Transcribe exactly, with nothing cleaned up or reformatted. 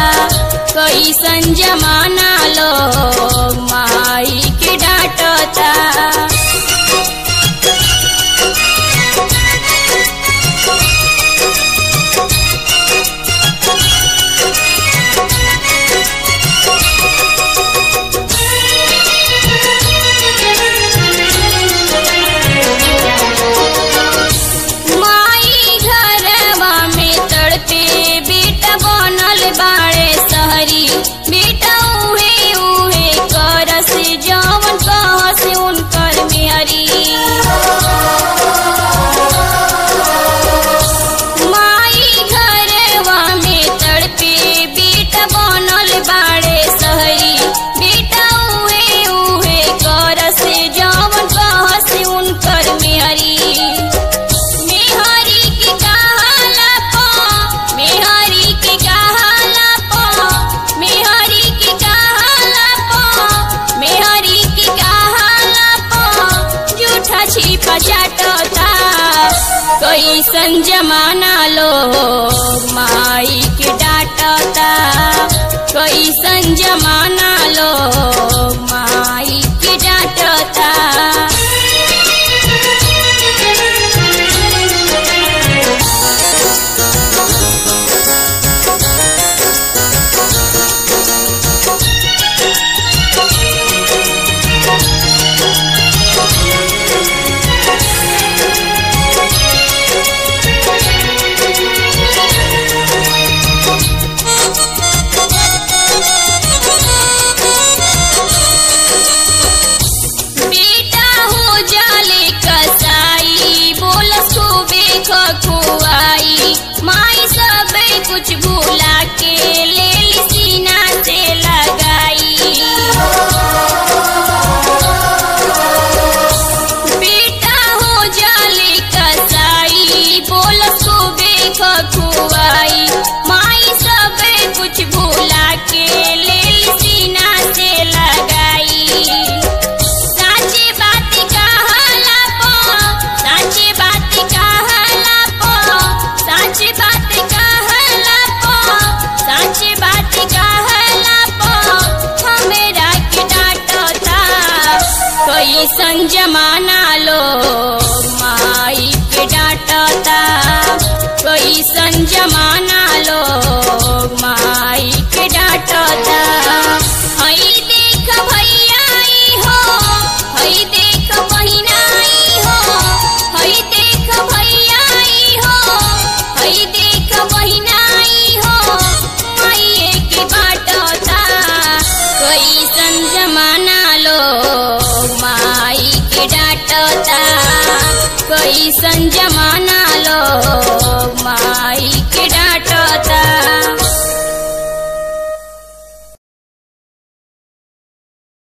कैसन जमाना लोग माई के डांटता। बेटा उहे उहे करस जवन कहस उनकर मेहरी। माई घरवा में तड़पे बेटा बनल बाड़े सहरी। बेटा उहे उहे करस जवन कहस उनकर मेहरी। मेहरी के कहला प मेहरी के कहला प मेहरी के कहला प मेहरी के कहला प झूठा छिपा चाटता। कैसन जमाना लोग माई के डांटता। कैसन जमाना लोग माई के डांटता। खुआई माई सब कुछ भूला के ले ली सीना से लगाई। बेटा हो जाले कसाई बोल सुबे खुआई माई सब कुछ भूला के ले ली सीना से लगाई। साची बात कहला प साची बात कहला साची बात कहला प साची बात कहला प हमरा के डांटता। कैसन जमाना लोग माई के डांटता। कैसन जमाना लोग माई के डांटता। हई देख भैयाई हो हई देख बहिनाई हो हई देख भैयाई हो हई देख बहिनाई हो माई के बाटता। कैसन जमाना लोग माई के डांटता। कैसन जमाना लोग माई के